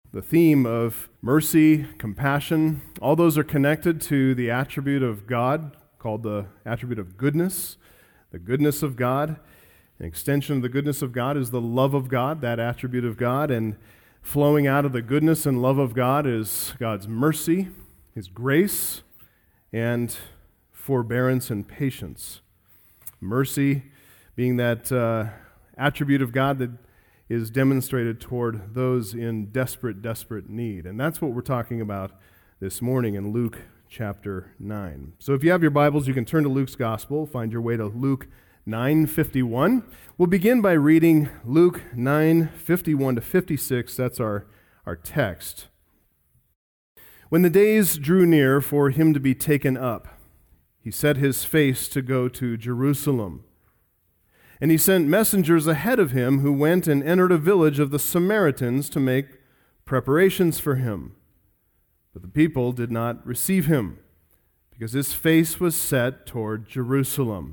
The theme of mercy, compassion, all those are connected to the attribute of God called the attribute of goodness, the goodness of God. An extension of the goodness of God is the love of God, that attribute of God, and flowing out of the goodness and love of God is God's mercy, His grace, and forbearance and patience. Mercy being that attribute of God that is demonstrated toward those in desperate need. And that's what we're talking about this morning in Luke chapter 9. So if you have your Bibles, you can turn to Luke's Gospel, find your way to Luke 9:51. We'll begin by reading Luke 9:51 to 56. That's our text. When the days drew near for him to be taken up, he set his face to go to Jerusalem. And he sent messengers ahead of him who went and entered a village of the Samaritans to make preparations for him. But the people did not receive him, because his face was set toward Jerusalem.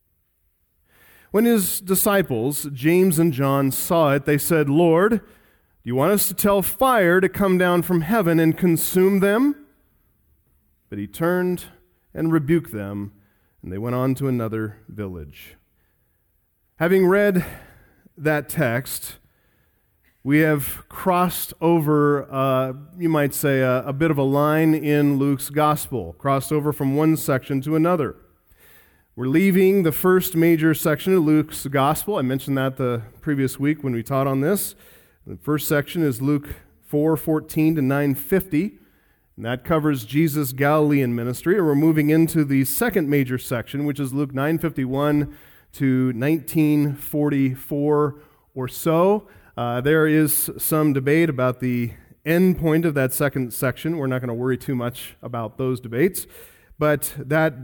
When his disciples, James and John, saw it, they said, "Lord, do you want us to tell fire to come down from heaven and consume them?" But he turned and rebuked them, and they went on to another village. Having read that text, we have crossed over, you might say, a bit of a line in Luke's gospel, crossed over from one section to another. We're leaving the first major section of Luke's gospel. I mentioned that the previous week when we taught on this. The first section is Luke 4:14 to 9:50, and that covers Jesus' Galilean ministry. And we're moving into the second major section, which is Luke 9:51 to 19:44 or so. There is some debate about the end point of that second section. We're not going to worry too much about those debates. But that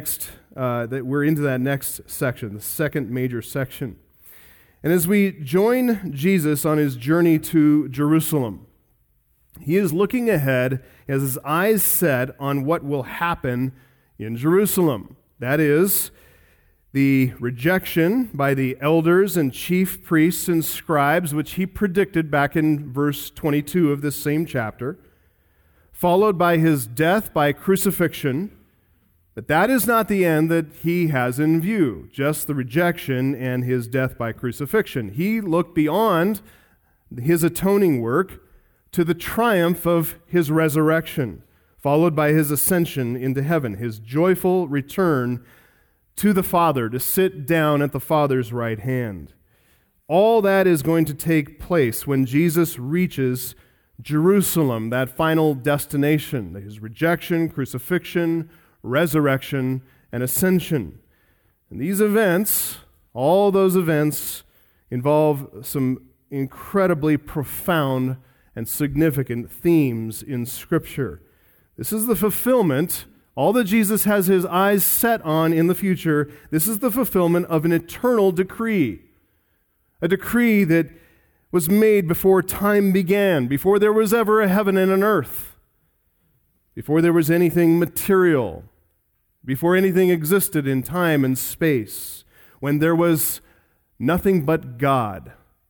we're into that next section, the second major section. And as we join Jesus on his journey to Jerusalem, he is looking ahead, has his eyes set on what will happen in Jerusalem. That is, the rejection by the elders and chief priests and scribes, which he predicted back in verse 22 of this same chapter, followed by his death by crucifixion. But that is not the end that he has in view, just the rejection and his death by crucifixion. He looked beyond his atoning work to the triumph of his resurrection, followed by his ascension into heaven, his joyful return to the Father to sit down at the Father's right hand. All that is going to take place when Jesus reaches Jerusalem, that final destination, his rejection, crucifixion, resurrection, and ascension. And these events, all those events, involve some incredibly profound and significant themes in Scripture. This is the fulfillment. All that Jesus has his eyes set on in the future, this is the fulfillment of an eternal decree. A decree that was made before time began, before there was ever a heaven and an earth, before there was anything material, before anything existed in time and space, when there was nothing but God.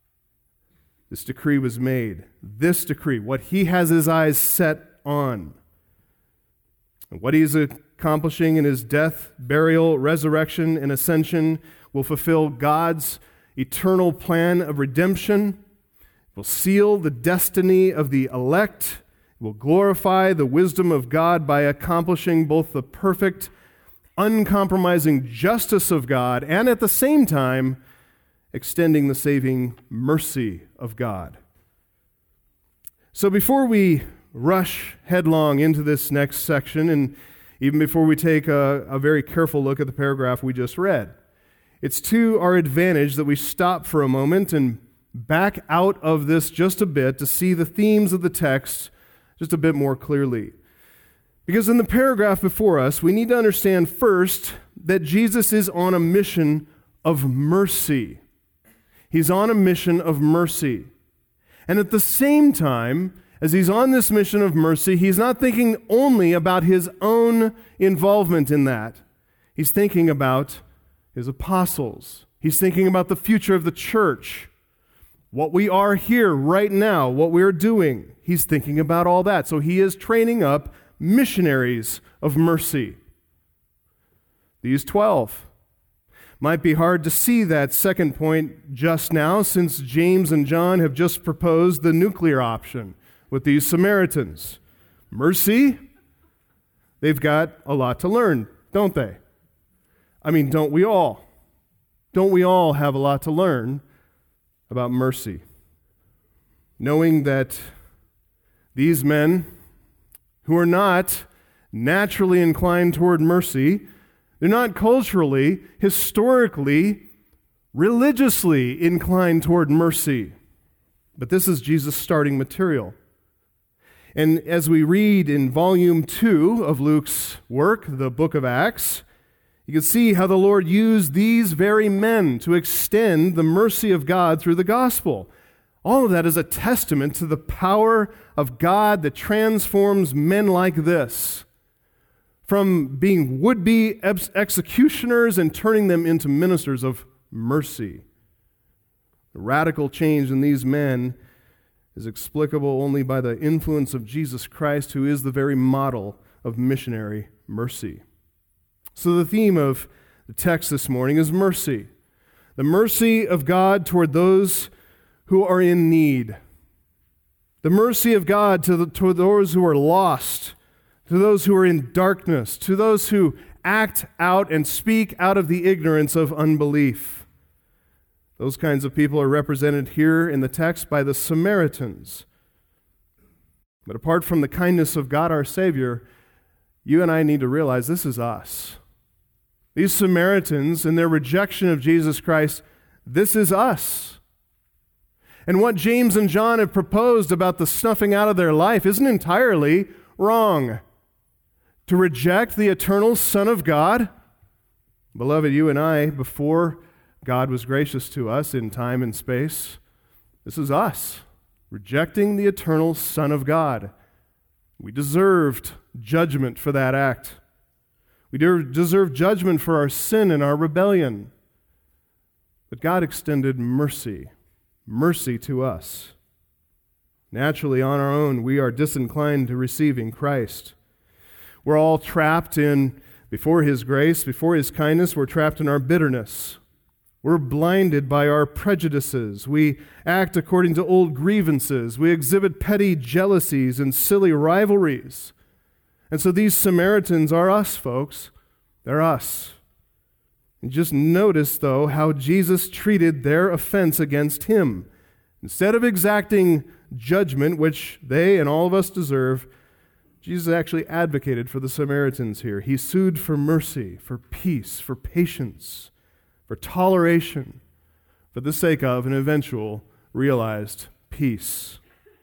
This decree was made. This decree, what he has his eyes set on, and what he is accomplishing in his death, burial, resurrection, and ascension will fulfill God's eternal plan of redemption, will seal the destiny of the elect, will glorify the wisdom of God by accomplishing both the perfect, uncompromising justice of God and at the same time extending the saving mercy of God. So before we rush headlong into this next section, and even before we take a very careful look at the paragraph we just read, it's to our advantage that we stop for a moment and back out of this just a bit to see the themes of the text just a bit more clearly. Because in the paragraph before us, we need to understand first that Jesus is on a mission of mercy. He's on a mission of mercy. And at the same time, as he's on this mission of mercy, he's not thinking only about his own involvement in that. He's thinking about his apostles. He's thinking about the future of the church. what we are here right now, what we're doing. He's thinking about all that. So he is training up missionaries of mercy. These 12. Might be hard to see that second point just now, since James and John have just proposed the nuclear option with these Samaritans. Mercy, they've got a lot to learn, don't they? I mean, don't we all? Don't we all have a lot to learn about mercy? Knowing that these men who are not naturally inclined toward mercy, they're not culturally, historically, religiously inclined toward mercy. But this is Jesus' starting material. And as we read in volume 2 of Luke's work, the book of Acts, you can see how the Lord used these very men to extend the mercy of God through the gospel. All of that is a testament to the power of God that transforms men like this from being would-be executioners and turning them into ministers of mercy. The radical change in these men is explicable only by the influence of Jesus Christ, who is the very model of missionary mercy. So the theme of the text this morning is mercy. The mercy of God toward those who are in need. The mercy of God toward those who are lost, to those who are in darkness, to those who act out and speak out of the ignorance of unbelief. Those kinds of people are represented here in the text by the Samaritans. But apart from the kindness of God our Savior, you and I need to realize this is us. These Samaritans, in their rejection of Jesus Christ, this is us. And what James and John have proposed about the snuffing out of their life isn't entirely wrong. To reject the eternal Son of God, beloved, you and I, before God was gracious to us in time and space, this is us, rejecting the eternal Son of God. We deserved judgment for that act. We deserve judgment for our sin and our rebellion. But God extended mercy to us. Naturally, on our own, we are disinclined to receiving Christ. We're all trapped before His grace, before His kindness, we're trapped in our bitterness. We're blinded by our prejudices. We act according to old grievances. We exhibit petty jealousies and silly rivalries. And so these Samaritans are us, folks. They're us. And just notice, though, how Jesus treated their offense against Him. Instead of exacting judgment, which they and all of us deserve, Jesus actually advocated for the Samaritans here. He sued for mercy, for peace, for patience, for toleration, for the sake of an eventual realized peace.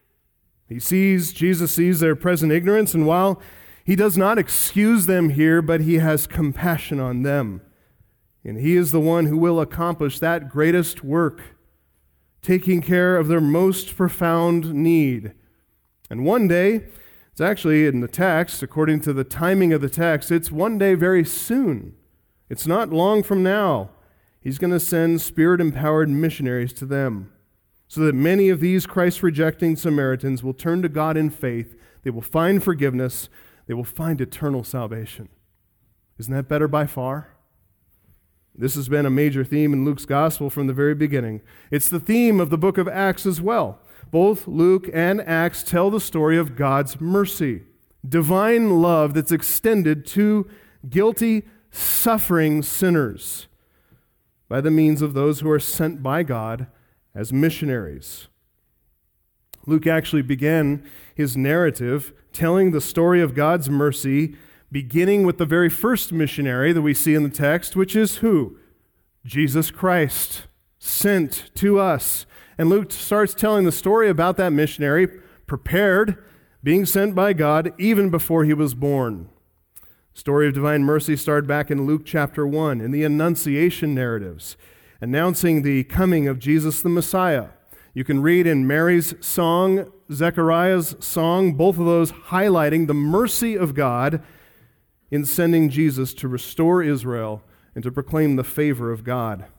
Jesus sees their present ignorance, and while He does not excuse them here, but He has compassion on them. And He is the one who will accomplish that greatest work, taking care of their most profound need. And one day, it's actually in the text, according to the timing of the text, it's one day very soon. It's not long from now. He's going to send Spirit-empowered missionaries to them so that many of these Christ-rejecting Samaritans will turn to God in faith. They will find forgiveness. They will find eternal salvation. Isn't that better by far? This has been a major theme in Luke's gospel from the very beginning. It's the theme of the book of Acts as well. Both Luke and Acts tell the story of God's mercy, divine love that's extended to guilty, suffering sinners by the means of those who are sent by God as missionaries. Luke actually began his narrative telling the story of God's mercy, beginning with the very first missionary that we see in the text, which is who? Jesus Christ, sent to us. And Luke starts telling the story about that missionary, prepared, being sent by God even before he was born. The story of divine mercy started back in Luke chapter 1 in the Annunciation narratives, announcing the coming of Jesus the Messiah. You can read in Mary's song, Zechariah's song, both of those highlighting the mercy of God in sending Jesus to restore Israel and to proclaim the favor of God.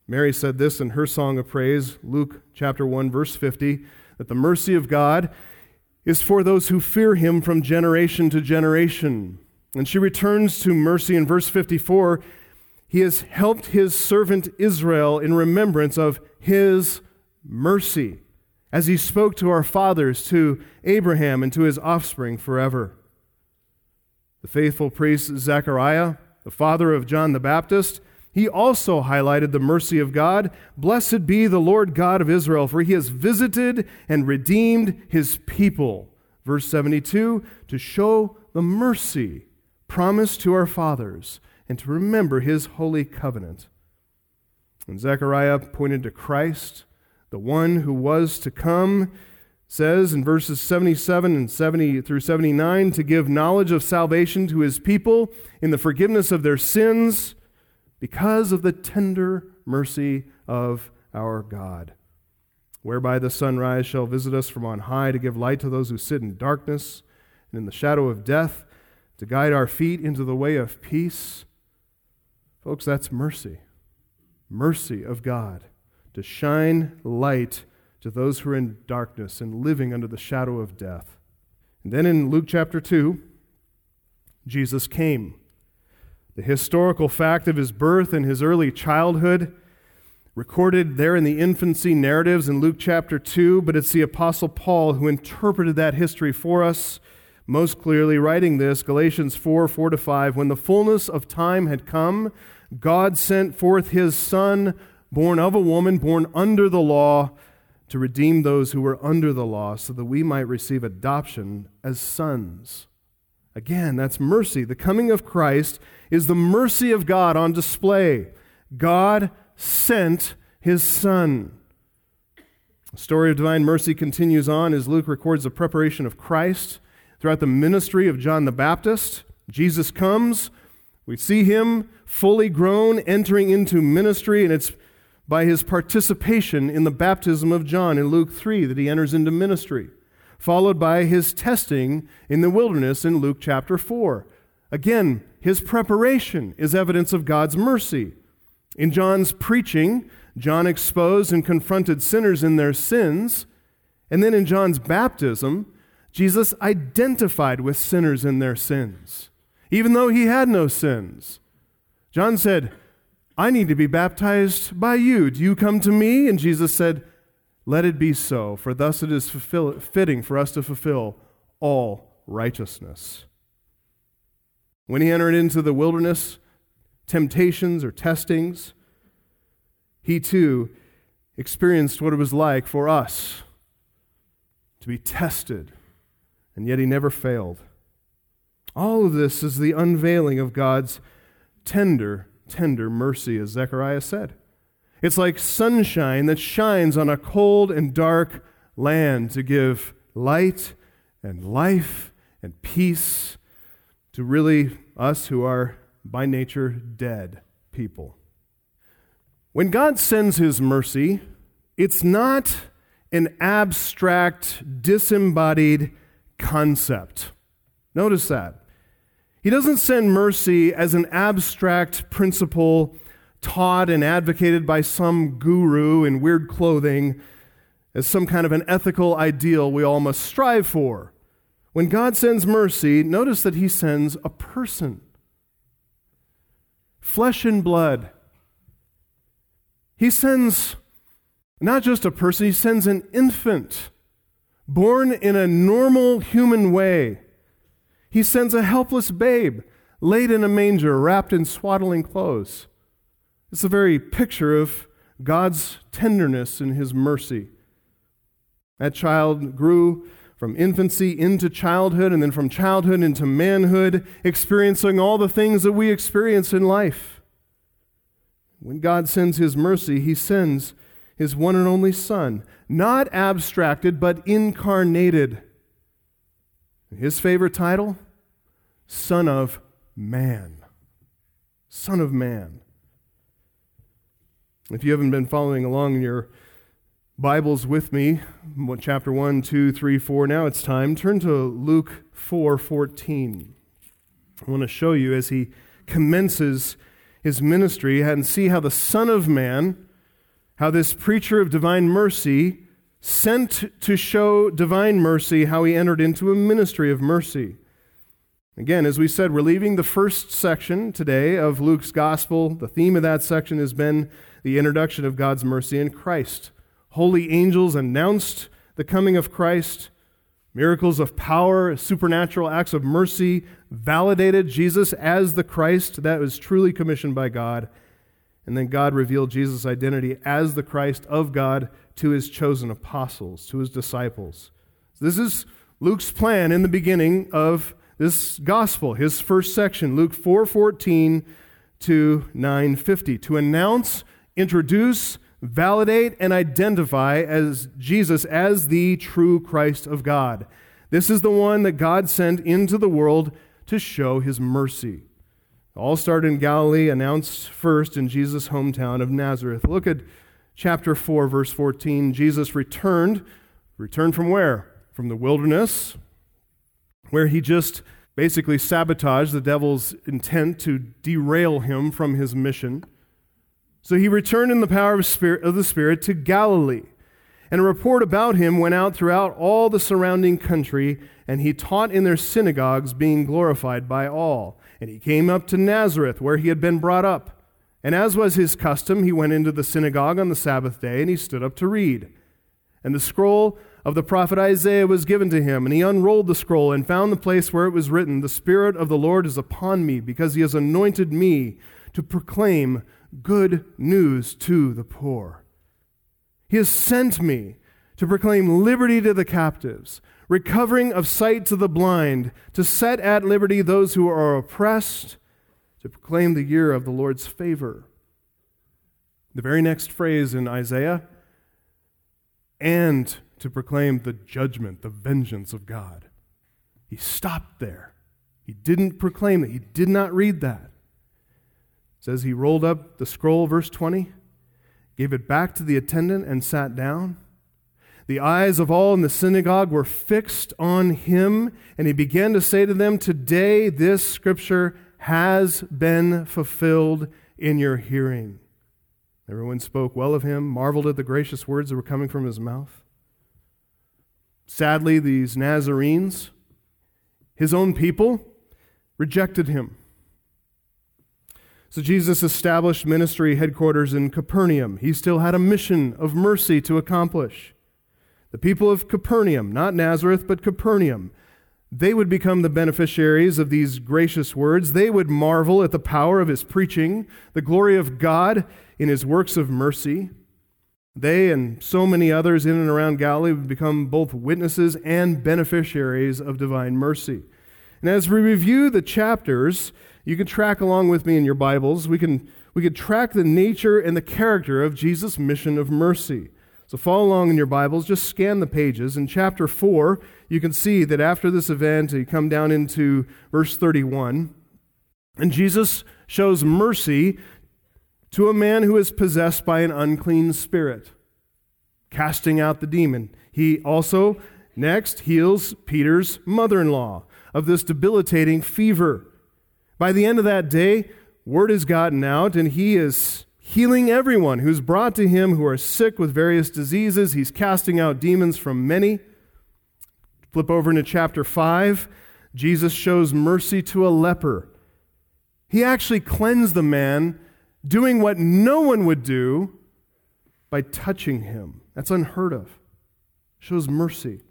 Mary said this in her song of praise, Luke chapter 1, verse 50, that the mercy of God is for those who fear him from generation to generation. And she returns to mercy in verse 54. He has helped his servant Israel in remembrance of his mercy, as he spoke to our fathers, to Abraham, and to his offspring forever. The faithful priest Zechariah, the father of John the Baptist, he also highlighted the mercy of God. Blessed be the Lord God of Israel, for he has visited and redeemed his people. Verse 72, to show the mercy promised to our fathers and to remember his holy covenant. And Zechariah pointed to Christ, the one who was to come, says in verses 77 and 70 through 79, to give knowledge of salvation to his people in the forgiveness of their sins, because of the tender mercy of our God, whereby the sunrise shall visit us from on high to give light to those who sit in darkness and in the shadow of death, to guide our feet into the way of peace. Folks, that's mercy. Mercy of God, to shine light to those who are in darkness and living under the shadow of death. And then in Luke chapter 2, Jesus came. The historical fact of his birth and his early childhood, recorded there in the infancy narratives in Luke chapter 2, but it's the Apostle Paul who interpreted that history for us most clearly, writing this, Galatians 4:4-5, when the fullness of time had come, God sent forth his Son, born of a woman, born under the law, to redeem those who were under the law, so that we might receive adoption as sons. Again, that's mercy. The coming of Christ is the mercy of God on display. God sent his Son. The story of divine mercy continues on as Luke records the preparation of Christ throughout the ministry of John the Baptist. Jesus comes. We see him fully grown, entering into ministry, and it's by his participation in the baptism of John in Luke 3 that he enters into ministry, followed by his testing in the wilderness in Luke chapter 4. Again, his preparation is evidence of God's mercy. In John's preaching, John exposed and confronted sinners in their sins, and then in John's baptism, Jesus identified with sinners in their sins, even though he had no sins. John said, I need to be baptized by you. Do you come to me? And Jesus said, let it be so, for thus it is fitting for us to fulfill all righteousness. When he entered into the wilderness, temptations or testings, he too experienced what it was like for us to be tested, and yet he never failed. All of this is the unveiling of God's tender mercy, as Zechariah said. It's like sunshine that shines on a cold and dark land to give light and life and peace to really us who are by nature dead people. When God sends his mercy, it's not an abstract, disembodied concept. Notice that. He doesn't send mercy as an abstract principle taught and advocated by some guru in weird clothing as some kind of an ethical ideal we all must strive for. When God sends mercy, notice that he sends a person. Flesh and blood. He sends not just a person, he sends an infant born in a normal human way. He sends a helpless babe laid in a manger, wrapped in swaddling clothes. It's the very picture of God's tenderness and his mercy. That child grew from infancy into childhood, and then from childhood into manhood, experiencing all the things that we experience in life. When God sends his mercy, he sends his one and only Son, not abstracted, but incarnated. His favorite title? Son of Man. Son of Man. If you haven't been following along in your Bibles with me, chapter 1, 2, 3, 4, now it's time. Turn to Luke 4:14. I want to show you as he commences his ministry and see how the Son of Man how this preacher of divine mercy, sent to show divine mercy, how he entered into a ministry of mercy. Again, as we said, we're leaving the first section today of Luke's gospel. The theme of that section has been the introduction of God's mercy in Christ. Holy angels announced the coming of Christ. Miracles of power, supernatural acts of mercy validated Jesus as the Christ that was truly commissioned by God. And then God revealed Jesus' identity as the Christ of God to his chosen apostles, to his disciples. This is Luke's plan in the beginning of this gospel, his first section, Luke 4:14 to 9:50, to announce, introduce, validate, and identify as Jesus as the true Christ of God. This is the one that God sent into the world to show his mercy. All started in Galilee, announced first in Jesus' hometown of Nazareth. Look at chapter 4, verse 14. Jesus returned from where? From the wilderness, where he just basically sabotaged the devil's intent to derail him from his mission. So he returned in the power of the Spirit to Galilee. And a report about him went out throughout all the surrounding country, and he taught in their synagogues, being glorified by all. And he came up to Nazareth, where he had been brought up. And as was his custom, he went into the synagogue on the Sabbath day, and he stood up to read. And the scroll of the prophet Isaiah was given to him, and he unrolled the scroll and found the place where it was written, "The Spirit of the Lord is upon me, because he has anointed me to proclaim good news to the poor. He has sent me to proclaim liberty to the captives, recovering of sight to the blind, to set at liberty those who are oppressed, to proclaim the year of the Lord's favor." The very next phrase in Isaiah, "and to proclaim the judgment, the vengeance of God." He stopped there. He didn't proclaim that. He did not read that. It says he rolled up the scroll, verse 20, gave it back to the attendant and sat down. The eyes of all in the synagogue were fixed on him, and he began to say to them, "Today this scripture has been fulfilled in your hearing." Everyone spoke well of him, marveled at the gracious words that were coming from his mouth. Sadly, these Nazarenes, his own people, rejected him. So Jesus established ministry headquarters in Capernaum. He still had a mission of mercy to accomplish. The people of Capernaum, not Nazareth, but Capernaum, they would become the beneficiaries of these gracious words. They would marvel at the power of his preaching, the glory of God in his works of mercy. They and so many others in and around Galilee would become both witnesses and beneficiaries of divine mercy. And as we review the chapters, you can track along with me in your Bibles. We could track the nature and the character of Jesus' mission of mercy. So follow along in your Bibles. Just scan the pages. In chapter 4, you can see that after this event, you come down into verse 31, and Jesus shows mercy to a man who is possessed by an unclean spirit, casting out the demon. He also, next, heals Peter's mother-in-law of this debilitating fever. By the end of that day, word has gotten out, and he is healing everyone who's brought to him who are sick with various diseases. He's casting out demons from many. Flip over into chapter 5. Jesus shows mercy to a leper. He actually cleansed the man, doing what no one would do by touching him. That's unheard of. Shows mercy.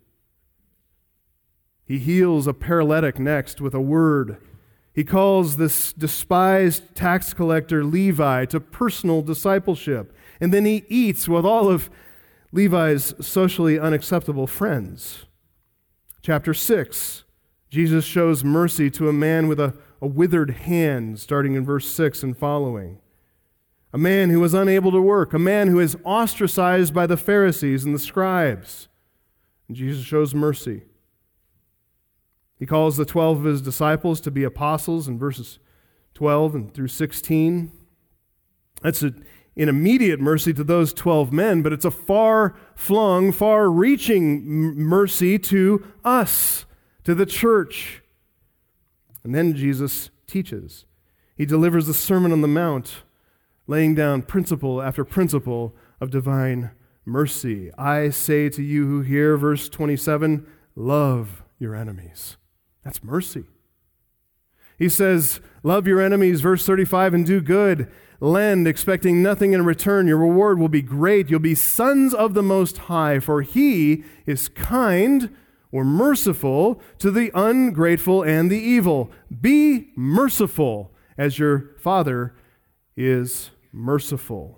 He heals a paralytic next with a word. He calls this despised tax collector Levi to personal discipleship. And then he eats with all of Levi's socially unacceptable friends. Chapter 6, Jesus shows mercy to a man with a withered hand, starting in verse 6 and following. A man who was unable to work, a man who is ostracized by the Pharisees and the scribes. And Jesus shows mercy. He calls the 12 of his disciples to be apostles in verses 12 and through 16. That's an immediate mercy to those 12 men, but it's a far-flung, far-reaching mercy to us, to the church. And then Jesus teaches. He delivers the Sermon on the Mount, laying down principle after principle of divine mercy. I say to you who hear, verse 27, love your enemies. That's mercy. He says, love your enemies, verse 35, and do good. Lend, expecting nothing in return. Your reward will be great. You'll be sons of the Most High, for He is kind or merciful to the ungrateful and the evil. Be merciful as your Father is merciful.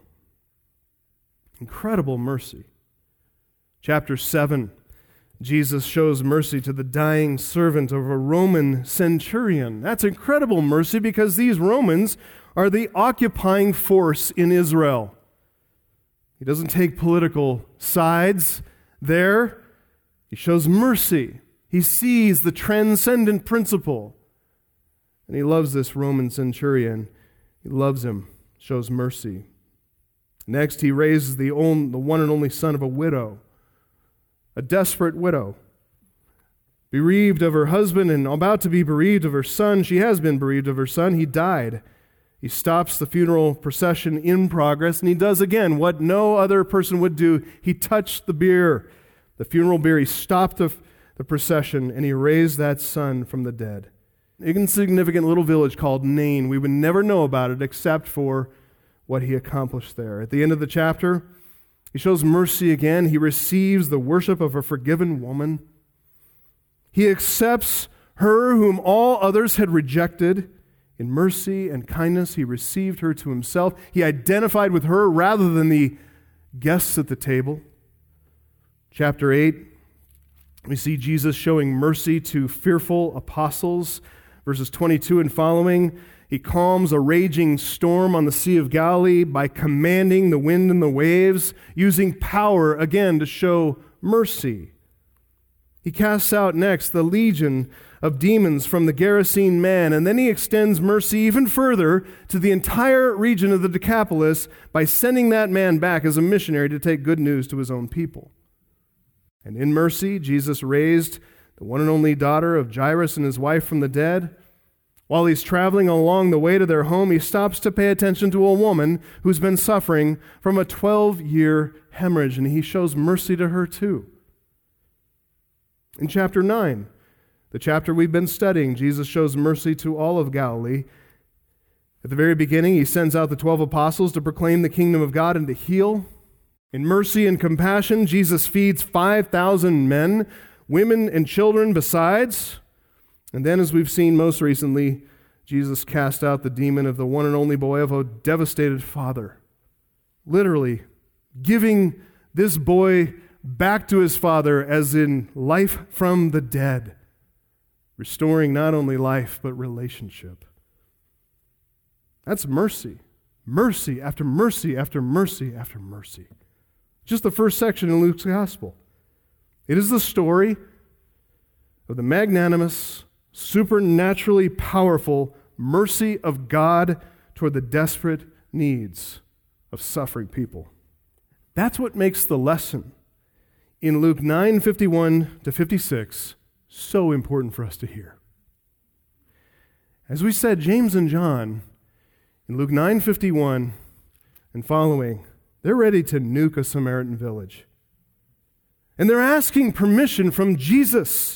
Incredible mercy. Chapter 7, Jesus shows mercy to the dying servant of a Roman centurion. That's incredible mercy because these Romans are the occupying force in Israel. He doesn't take political sides there. He shows mercy. He sees the transcendent principle. And he loves this Roman centurion. He loves him, shows mercy. Next, he raises the one and only son of a widow, a desperate widow, bereaved of her husband and about to be bereaved of her son. She has been bereaved of her son. He died. He stops the funeral procession in progress, and he does again what no other person would do. He touched the bier, the funeral bier. He stopped the procession, and he raised that son from the dead. An insignificant little village called Nain. We would never know about it except for what he accomplished there. At the end of the chapter, he shows mercy again. He receives the worship of a forgiven woman. He accepts her whom all others had rejected. In mercy and kindness, he received her to himself. He identified with her rather than the guests at the table. Chapter 8, we see Jesus showing mercy to fearful apostles. Verses 22 and following, he calms a raging storm on the Sea of Galilee by commanding the wind and the waves, using power again to show mercy. He casts out next the legion of demons from the Gerasene man, and then he extends mercy even further to the entire region of the Decapolis by sending that man back as a missionary to take good news to his own people. And in mercy, Jesus raised the one and only daughter of Jairus and his wife from the dead. While he's traveling along the way to their home, he stops to pay attention to a woman who's been suffering from a 12-year hemorrhage, and he shows mercy to her too. In chapter 9, the chapter we've been studying, Jesus shows mercy to all of Galilee. At the very beginning, he sends out the 12 apostles to proclaim the kingdom of God and to heal. In mercy and compassion, Jesus feeds 5,000 men, women, and children besides. And then, as we've seen most recently, Jesus cast out the demon of the one and only boy of a devastated father, literally giving this boy back to his father as in life from the dead, restoring not only life but relationship. That's mercy. Mercy after mercy after mercy after mercy. Just the first section in Luke's gospel. It is the story of the magnanimous, supernaturally powerful mercy of God toward the desperate needs of suffering people. That's what makes the lesson in Luke 9:51 to 56 so important for us to hear. As we said, James and John in Luke 9:51 and following, they're ready to nuke a Samaritan village. And they're asking permission from Jesus,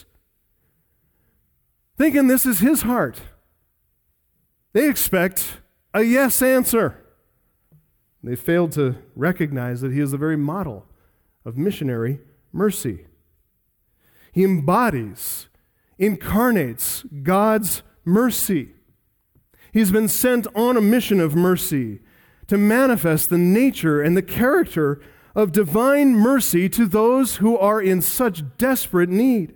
thinking this is his heart. They expect a yes answer. They failed to recognize that he is the very model of missionary mercy. He embodies, incarnates God's mercy. He's been sent on a mission of mercy to manifest the nature and the character of divine mercy to those who are in such desperate need.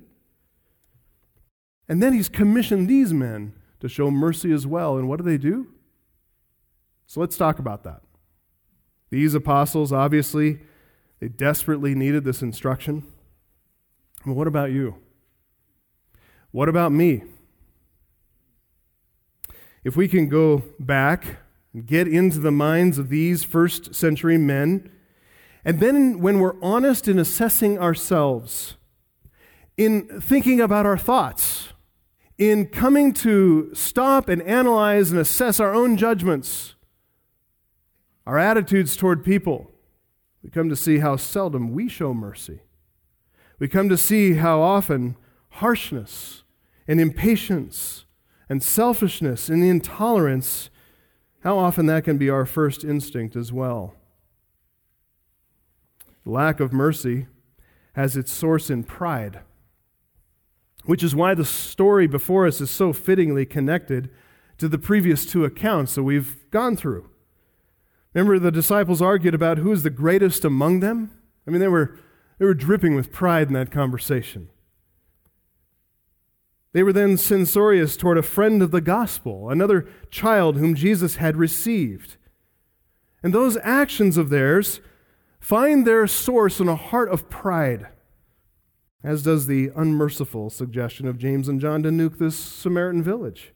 And then he's commissioned these men to show mercy as well. And what do? So let's talk about that. These apostles, obviously, they desperately needed this instruction. Well, what about you? What about me? If we can go back and get into the minds of these first century men, and then when we're honest in assessing ourselves, in thinking about our thoughts, in coming to stop and analyze and assess our own judgments, our attitudes toward people, We come to see how seldom we show mercy. We come to see how often harshness and impatience and selfishness and intolerance, how often that can be our first instinct as well. The lack of mercy has its source in pride, which is why the story before us is so fittingly connected to the previous two accounts that we've gone through. Remember, the disciples argued about who is the greatest among them? I mean, they were dripping with pride in that conversation. They were then censorious toward a friend of the gospel, another child whom Jesus had received. And those actions of theirs find their source in a heart of pride, as does the unmerciful suggestion of James and John to nuke this Samaritan village.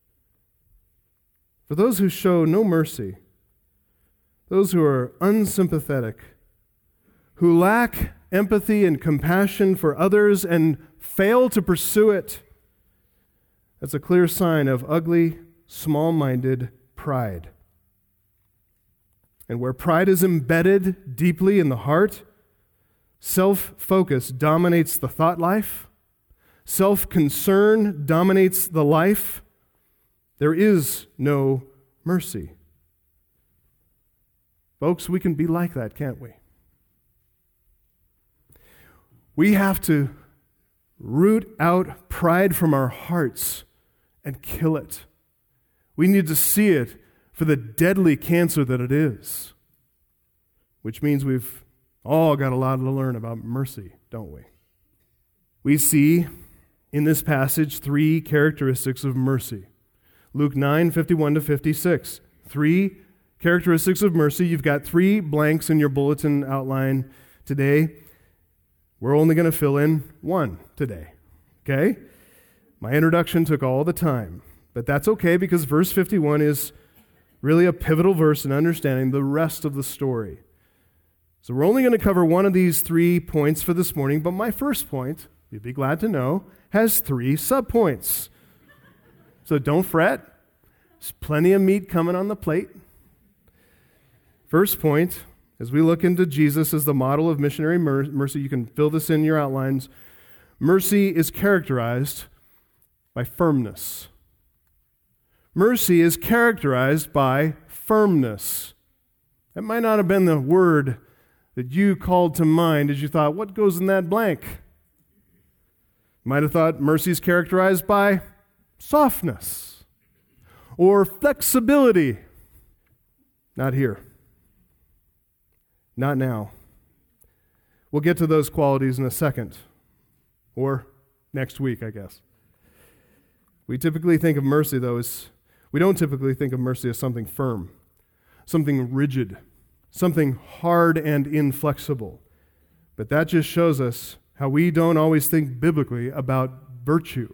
For those who show no mercy, those who are unsympathetic, who lack empathy and compassion for others and fail to pursue it, that's a clear sign of ugly, small-minded pride. And where pride is embedded deeply in the heart, self-focus dominates the thought life, self-concern dominates the life, there is no mercy. Folks, we can be like that, can't we? We have to root out pride from our hearts and kill it. We need to see it for the deadly cancer that it is, which means we've all got a lot to learn about mercy, don't we? We see in this passage three characteristics of mercy. Luke 9:51-56. Three characteristics of mercy. You've got 3 blanks in your bulletin outline today. We're only going to fill in 1 today, okay? My introduction took all the time, but that's okay because verse 51 is really a pivotal verse in understanding the rest of the story. So we're only going to cover one of these 3 points for this morning, but my first point, you'd be glad to know, has 3 subpoints. So don't fret. There's plenty of meat coming on the plate. First point, as we look into Jesus as the model of missionary mercy, you can fill this in your outlines. Mercy is characterized by firmness. Mercy is characterized by firmness. That might not have been the word that you called to mind as you thought, what goes in that blank? You might have thought mercy is characterized by softness or flexibility. Not here. Not now. We'll get to those qualities in a second. Or next week, I guess. We typically think of mercy, though, we don't typically think of mercy as something firm, something rigid, something hard and inflexible. But that just shows us how we don't always think biblically about virtue.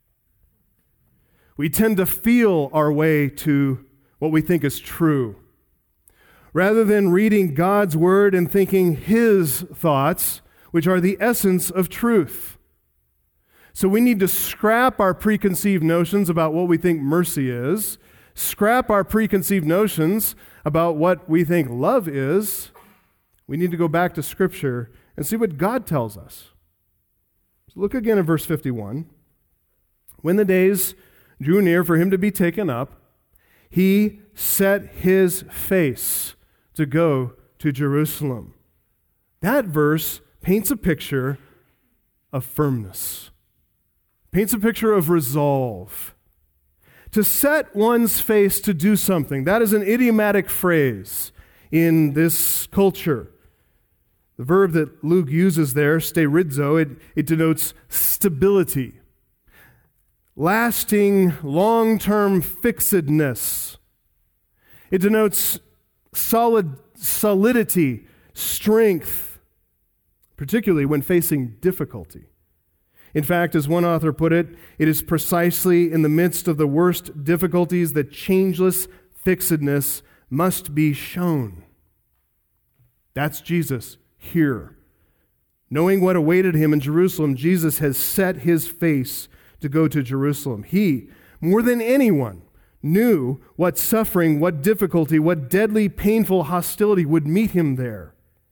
We tend to feel our way to what we think is true. Rather than reading God's word and thinking His thoughts, which are the essence of truth. So we need to scrap our preconceived notions about what we think mercy is, scrap our preconceived notions about what we think love is. We need to go back to Scripture and see what God tells us. So look again at verse 51. When the days drew near for Him to be taken up, He set His face to go to Jerusalem. That verse paints a picture of firmness, paints a picture of resolve. To set one's face to do something, that is an idiomatic phrase in this culture. The verb that Luke uses there, sterizo, it denotes stability, lasting, long-term fixedness. It denotes solidity, strength, particularly when facing difficulty. In fact, as one author put it, it is precisely in the midst of the worst difficulties that changeless fixedness must be shown. That's Jesus here. Knowing what awaited Him in Jerusalem, Jesus has set His face to go to Jerusalem. He, more than anyone, knew what suffering, what difficulty, what deadly, painful hostility would meet Him there.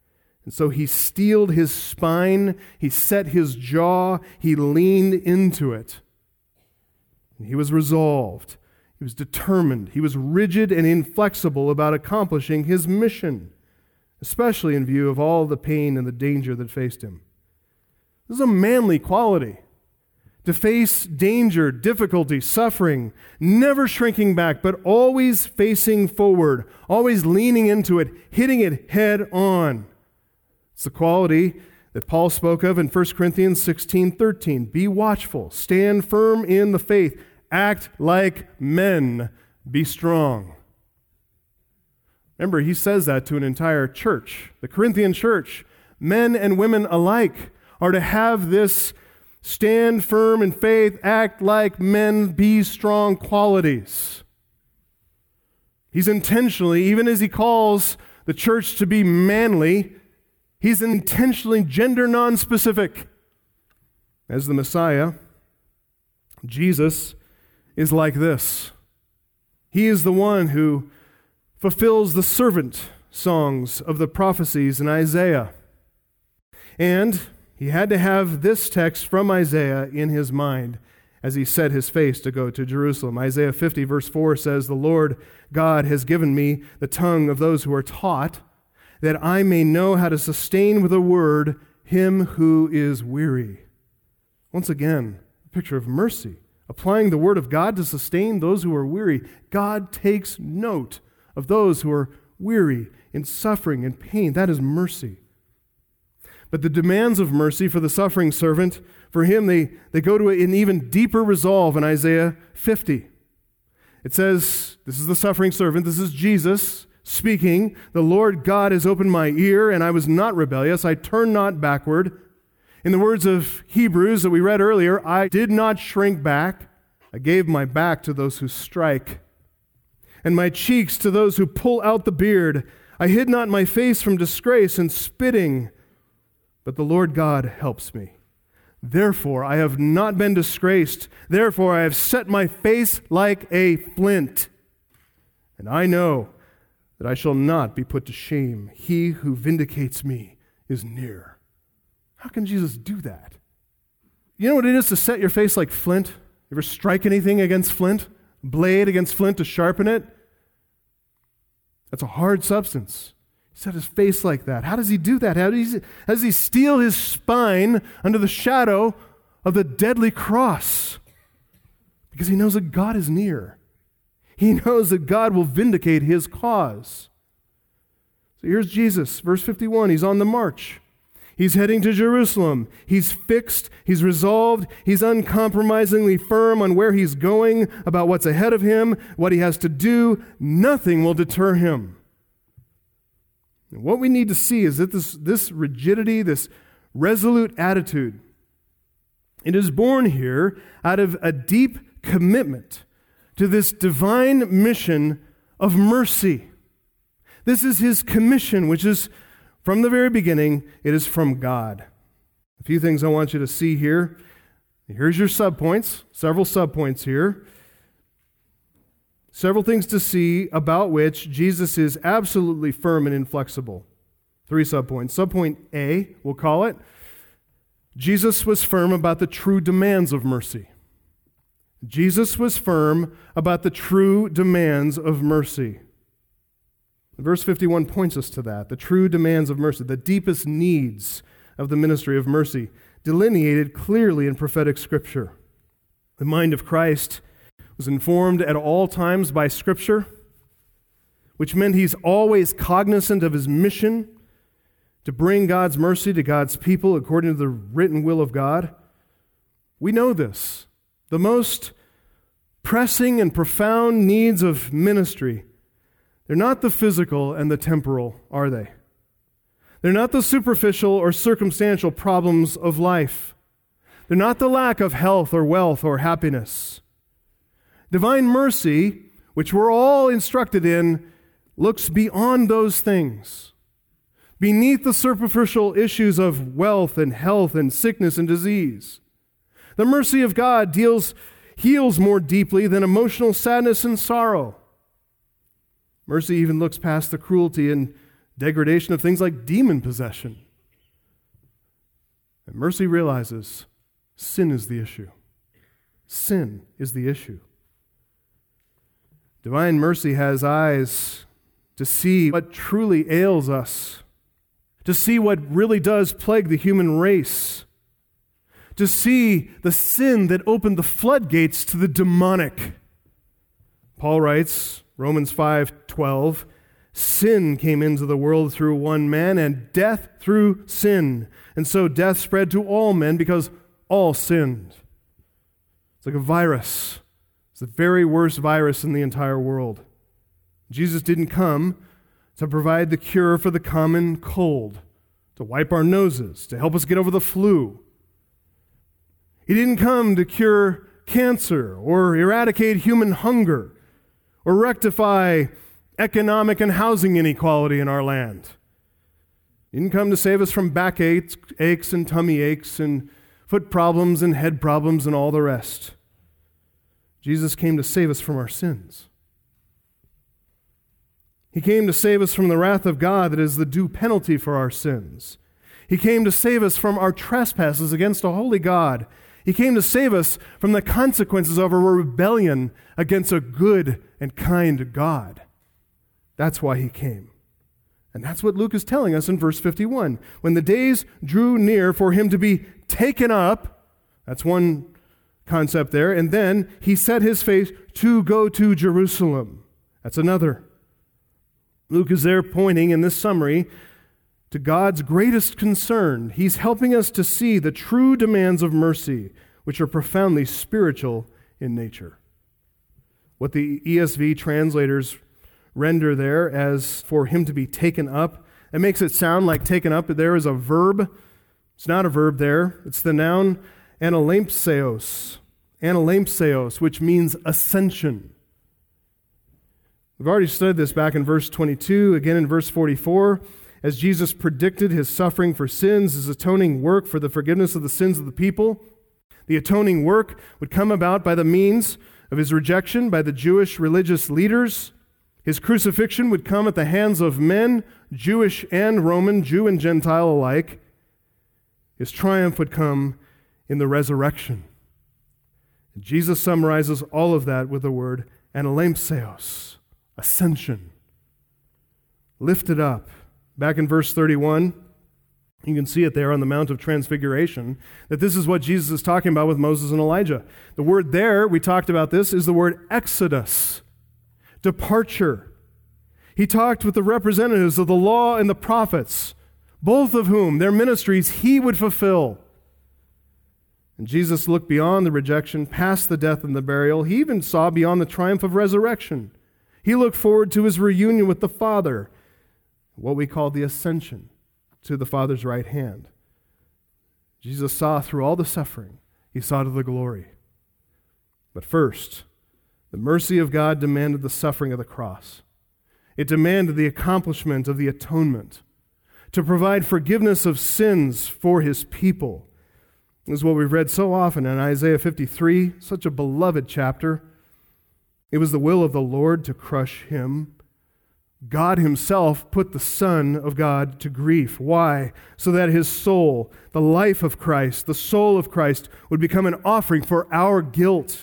And so he steeled his spine, he set his jaw, he leaned into it. And he was resolved, he was determined, he was rigid and inflexible about accomplishing his mission, especially in view of all the pain and the danger that faced him. This is a manly quality. To face danger, difficulty, suffering, never shrinking back, but always facing forward, always leaning into it, hitting it head on. It's the quality that Paul spoke of in 1 Corinthians 16:13. Be watchful, stand firm in the faith, act like men, be strong. Remember, he says that to an entire church. The Corinthian church, men and women alike, are to have this stand firm in faith, act like men, be strong qualities. He's intentionally, even as he calls the church to be manly, he's intentionally gender non-specific. As the Messiah, Jesus is like this. He is the one who fulfills the servant songs of the prophecies in Isaiah. And he had to have this text from Isaiah in his mind as he set his face to go to Jerusalem. Isaiah 50 verse 4 says, "The Lord God has given me the tongue of those who are taught, that I may know how to sustain with a word him who is weary." Once again, a picture of mercy, applying the word of God to sustain those who are weary. God takes note of those who are weary, in suffering and pain. That is mercy. But the demands of mercy for the suffering servant, for him, they go to an even deeper resolve in Isaiah 50. It says, this is the suffering servant, this is Jesus speaking, "The Lord God has opened my ear, and I was not rebellious, I turned not backward." In the words of Hebrews that we read earlier, I did not shrink back, I gave my back to those who strike, and my cheeks to those who pull out the beard. I hid not my face from disgrace and spitting, but the Lord God helps me. Therefore, I have not been disgraced. Therefore, I have set my face like a flint. And I know that I shall not be put to shame. He who vindicates me is near. How can Jesus do that? You know what it is to set your face like flint? You ever strike anything against flint? Blade against flint to sharpen it? That's a hard substance. Set his face like that. How does he do that? How does he steel his spine under the shadow of the deadly cross? Because he knows that God is near. He knows that God will vindicate his cause. So here's Jesus, verse 51. He's on the march. He's heading to Jerusalem. He's fixed. He's resolved. He's uncompromisingly firm on where he's going, about what's ahead of him, what he has to do. Nothing will deter him. And what we need to see is that this rigidity, this resolute attitude, it is born here out of a deep commitment to this divine mission of mercy. This is his commission, which is from the very beginning, it is from God. A few things I want you to see here. Here's your subpoints, several subpoints here. Several things to see about which Jesus is absolutely firm and inflexible. 3 subpoints. Subpoint A, we'll call it, Jesus was firm about the true demands of mercy. Jesus was firm about the true demands of mercy. Verse 51 points us to that, the true demands of mercy, the deepest needs of the ministry of mercy, delineated clearly in prophetic scripture. The mind of Christ was informed at all times by Scripture, which meant he's always cognizant of his mission to bring God's mercy to God's people according to the written will of God. We know this. The most pressing and profound needs of ministry, they're not the physical and the temporal, are they? They're not the superficial or circumstantial problems of life. They're not the lack of health or wealth or happiness. Divine mercy, which we're all instructed in, looks beyond those things. Beneath the superficial issues of wealth and health and sickness and disease. The mercy of God heals more deeply than emotional sadness and sorrow. Mercy even looks past the cruelty and degradation of things like demon possession. And mercy realizes sin is the issue. Sin is the issue. Divine mercy has eyes to see what truly ails us, to see what really does plague the human race, to see the sin that opened the floodgates to the demonic. Paul writes, Romans 5:12, sin came into the world through one man, and death through sin. And so death spread to all men because all sinned. It's like a virus. It's the very worst virus in the entire world. Jesus didn't come to provide the cure for the common cold, to wipe our noses, to help us get over the flu. He didn't come to cure cancer or eradicate human hunger or rectify economic and housing inequality in our land. He didn't come to save us from backaches and tummy aches and foot problems and head problems and all the rest. Jesus came to save us from our sins. He came to save us from the wrath of God that is the due penalty for our sins. He came to save us from our trespasses against a holy God. He came to save us from the consequences of a rebellion against a good and kind God. That's why he came. And that's what Luke is telling us in verse 51. When the days drew near for him to be taken up, that's one concept there, and then he set his face to go to Jerusalem. That's another. Luke is there pointing in this summary to God's greatest concern. He's helping us to see the true demands of mercy, which are profoundly spiritual in nature. What the ESV translators render there as for him to be taken up, it makes it sound like taken up. There is a verb. It's not a verb there. It's the noun analampseos, which means ascension. We've already studied this back in verse 22, again in verse 44. As Jesus predicted his suffering for sins, his atoning work for the forgiveness of the sins of the people. The atoning work would come about by the means of his rejection by the Jewish religious leaders. His crucifixion would come at the hands of men, Jewish and Roman, Jew and Gentile alike. His triumph would come in the resurrection. And Jesus summarizes all of that with the word analampseos, ascension, lifted up. Back in verse 31, you can see it there on the Mount of Transfiguration, that this is what Jesus is talking about with Moses and Elijah. The word there, we talked about this, is the word exodus, departure. He talked with the representatives of the law and the prophets, both of whom their ministries he would fulfill. And Jesus looked beyond the rejection, past the death and the burial. He even saw beyond the triumph of resurrection. He looked forward to his reunion with the Father, what we call the ascension to the Father's right hand. Jesus saw through all the suffering. He saw to the glory. But first, the mercy of God demanded the suffering of the cross. It demanded the accomplishment of the atonement to provide forgiveness of sins for his people. This is what we've read so often in Isaiah 53, such a beloved chapter. It was the will of the Lord to crush him. God himself put the Son of God to grief. Why? So that his soul, the life of Christ, the soul of Christ, would become an offering for our guilt.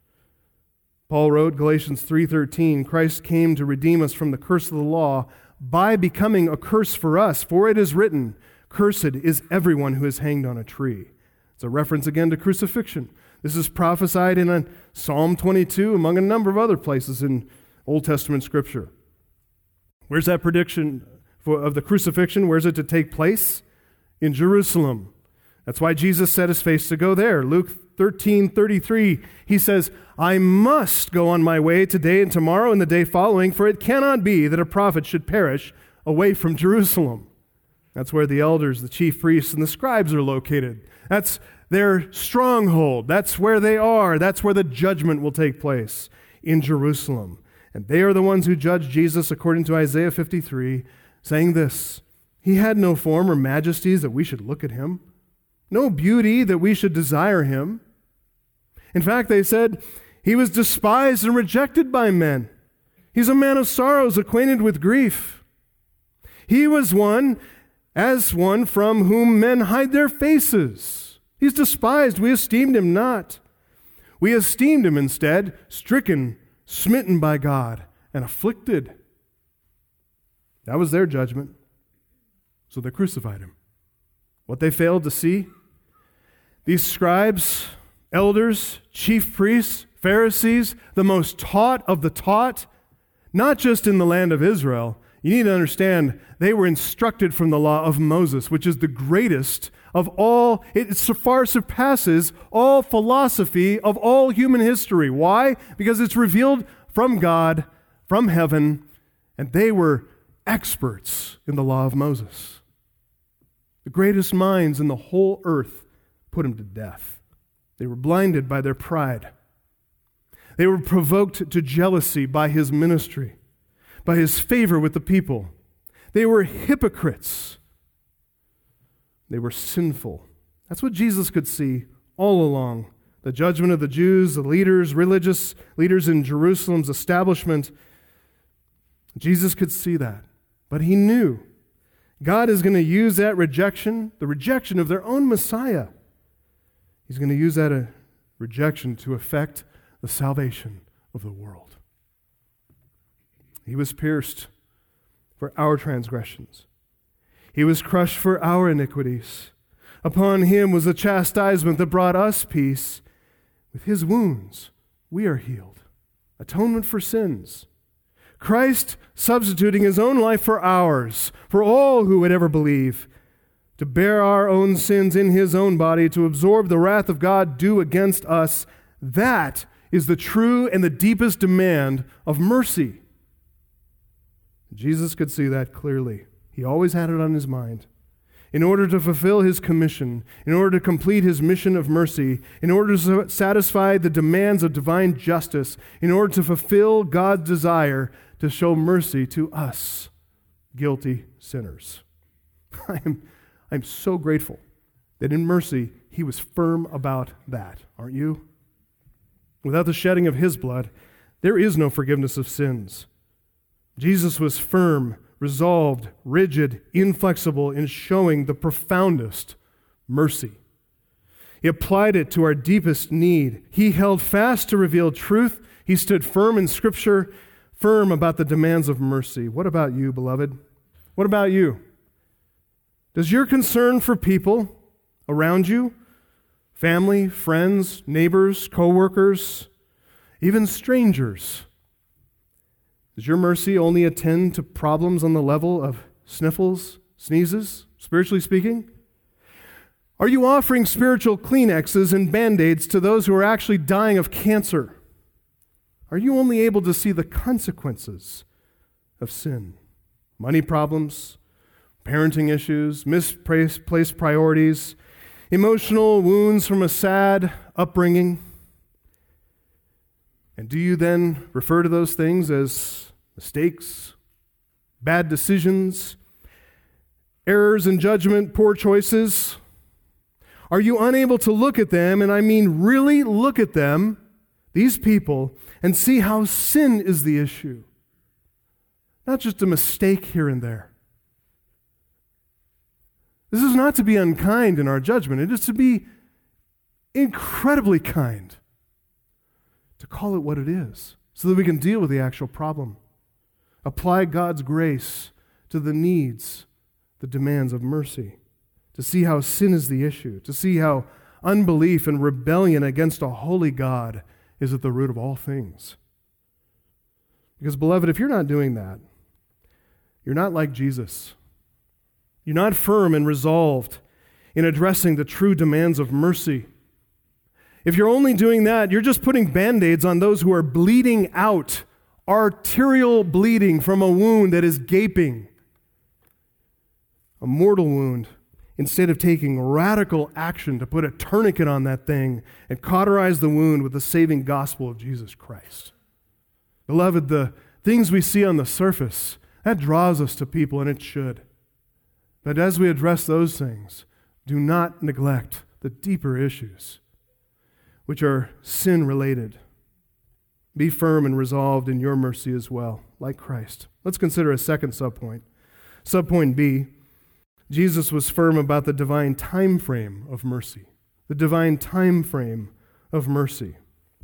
Paul wrote, Galatians 3:13, Christ came to redeem us from the curse of the law by becoming a curse for us. For it is written, cursed is everyone who is hanged on a tree. It's a reference again to crucifixion. This is prophesied in Psalm 22, among a number of other places in Old Testament Scripture. Where's that prediction of the crucifixion? Where's it to take place? In Jerusalem. That's why Jesus set his face to go there. Luke 13:33, he says, I must go on my way today and tomorrow and the day following, for it cannot be that a prophet should perish away from Jerusalem. That's where the elders, the chief priests, and the scribes are located. That's their stronghold. That's where they are. That's where the judgment will take place, in Jerusalem. And they are the ones who judge Jesus according to Isaiah 53, saying this, he had no form or majesties that we should look at him, no beauty that we should desire him. In fact, they said, he was despised and rejected by men. He's a man of sorrows, acquainted with grief. He was one from whom men hide their faces. He's despised. We esteemed him not. We esteemed him instead, stricken, smitten by God, and afflicted. That was their judgment. So they crucified him. What they failed to see, these scribes, elders, chief priests, Pharisees, the most taught of the taught, not just in the land of Israel. You need to understand, they were instructed from the law of Moses, which is the greatest of all. It far surpasses all philosophy of all human history. Why? Because it's revealed from God, from heaven, and they were experts in the law of Moses. The greatest minds in the whole earth put him to death. They were blinded by their pride. They were provoked to jealousy by his ministry, by his favor with the people. They were hypocrites. They were sinful. That's what Jesus could see all along. The judgment of the Jews, the leaders, religious leaders in Jerusalem's establishment. Jesus could see that. But he knew God is going to use that rejection, the rejection of their own Messiah. He's going to use that rejection to effect the salvation of the world. He was pierced for our transgressions. He was crushed for our iniquities. Upon him was the chastisement that brought us peace. With his wounds, we are healed. Atonement for sins. Christ substituting his own life for ours, for all who would ever believe, to bear our own sins in his own body, to absorb the wrath of God due against us. That is the true and the deepest demand of mercy. Jesus could see that clearly. He always had it on his mind. In order to fulfill his commission, in order to complete his mission of mercy, in order to satisfy the demands of divine justice, in order to fulfill God's desire to show mercy to us, guilty sinners. I'm so grateful that in mercy, he was firm about that, aren't you? Without the shedding of his blood, there is no forgiveness of sins. Jesus was firm, resolved, rigid, inflexible in showing the profoundest mercy. He applied it to our deepest need. He held fast to reveal truth. He stood firm in Scripture, firm about the demands of mercy. What about you, beloved? What about you? Does your concern for people around you, family, friends, neighbors, co-workers, even strangers, does your mercy only attend to problems on the level of sniffles, sneezes, spiritually speaking? Are you offering spiritual Kleenexes and Band-Aids to those who are actually dying of cancer? Are you only able to see the consequences of sin? Money problems, parenting issues, misplaced priorities, emotional wounds from a sad upbringing. And do you then refer to those things as mistakes, bad decisions, errors in judgment, poor choices? Are you unable to look at them, and I mean really look at them, these people, and see how sin is the issue? Not just a mistake here and there. This is not to be unkind in our judgment. It is to be incredibly kind. To call it what it is, so that we can deal with the actual problem. Apply God's grace to the needs, the demands of mercy. To see how sin is the issue. To see how unbelief and rebellion against a holy God is at the root of all things. Because, beloved, if you're not doing that, you're not like Jesus. You're not firm and resolved in addressing the true demands of mercy. If you're only doing that, you're just putting Band-Aids on those who are bleeding out, arterial bleeding from a wound that is gaping, a mortal wound, instead of taking radical action to put a tourniquet on that thing and cauterize the wound with the saving gospel of Jesus Christ. Beloved, the things we see on the surface, that draws us to people, and it should. But as we address those things, do not neglect the deeper issues, which are sin-related. Be firm and resolved in your mercy as well, like Christ. Let's consider a second subpoint. Subpoint B, Jesus was firm about the divine time frame of mercy. The divine time frame of mercy.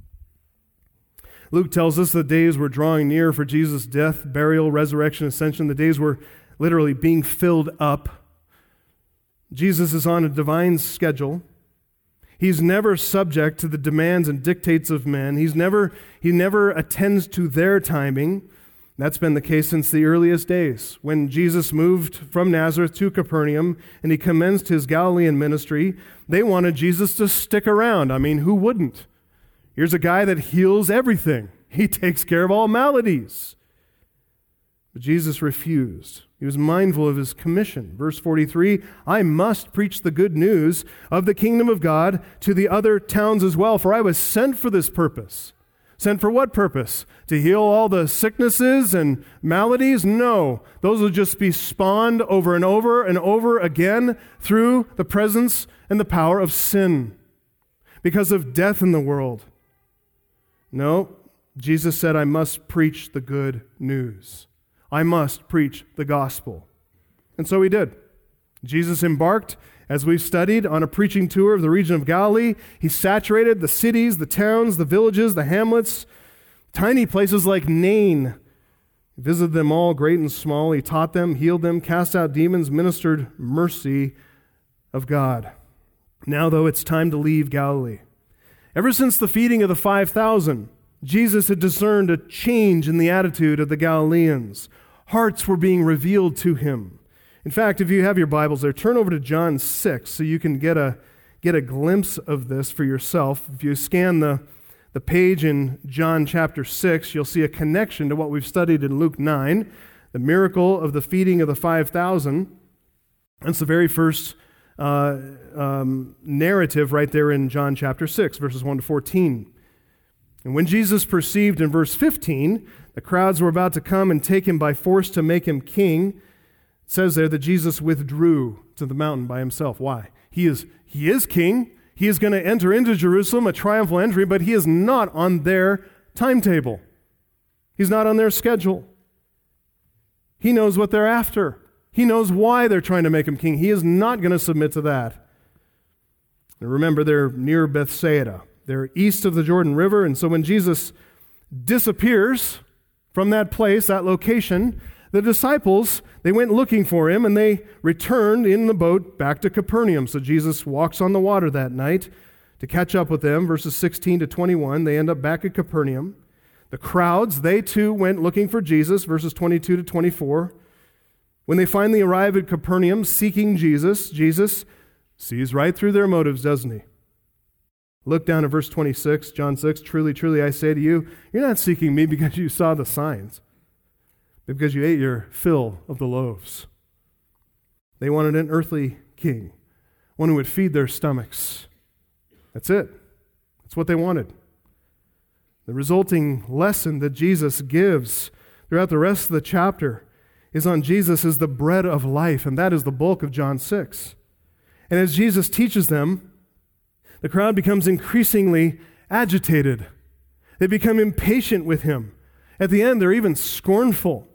Luke tells us the days were drawing near for Jesus' death, burial, resurrection, ascension. The days were literally being filled up. Jesus is on a divine schedule. He's never subject to the demands and dictates of men. He never attends to their timing. That's been the case since the earliest days. When Jesus moved from Nazareth to Capernaum and he commenced his Galilean ministry, they wanted Jesus to stick around. I mean, who wouldn't? Here's a guy that heals everything. He takes care of all maladies. But Jesus refused. He was mindful of his commission. Verse 43, I must preach the good news of the kingdom of God to the other towns as well, for I was sent for this purpose. Sent for what purpose? To heal all the sicknesses and maladies? No. Those will just be spawned over and over again through the presence and the power of sin because of death in the world. No, Jesus said, I must preach the good news. I must preach the gospel. And so he did. Jesus embarked, as we've studied, on a preaching tour of the region of Galilee. He saturated the cities, the towns, the villages, the hamlets, tiny places like Nain. He visited them all, great and small. He taught them, healed them, cast out demons, ministered mercy of God. Now, though, it's time to leave Galilee. Ever since the feeding of the 5,000, Jesus had discerned a change in the attitude of the Galileans. Hearts were being revealed to him. In fact, if you have your Bibles there, turn over to John 6 so you can get a glimpse of this for yourself. If you scan the page in John chapter 6, you'll see a connection to what we've studied in Luke 9, the miracle of the feeding of the 5,000. That's the very first narrative right there in John chapter 6, verses 1 to 14. And when Jesus perceived in verse 15, the crowds were about to come and take him by force to make him king, it says there that Jesus withdrew to the mountain by himself. Why? He is king. He is going to enter into Jerusalem, a triumphal entry, but he is not on their timetable. He's not on their schedule. He knows what they're after. He knows why they're trying to make him king. He is not going to submit to that. And remember, they're near Bethsaida. They're east of the Jordan River, and so when Jesus disappears from that place, that location, the disciples, they went looking for him, and they returned in the boat back to Capernaum. So Jesus walks on the water that night to catch up with them, verses 16 to 21. They end up back at Capernaum. The crowds, they too went looking for Jesus, verses 22 to 24. When they finally arrive at Capernaum seeking Jesus, Jesus sees right through their motives, doesn't he? Look down at verse 26, John 6, truly, truly, I say to you, you're not seeking me because you saw the signs, but because you ate your fill of the loaves. They wanted an earthly king, one who would feed their stomachs. That's it. That's what they wanted. The resulting lesson that Jesus gives throughout the rest of the chapter is on Jesus as the bread of life, and that is the bulk of John 6. And as Jesus teaches them, the crowd becomes increasingly agitated. They become impatient with him. At the end, they're even scornful.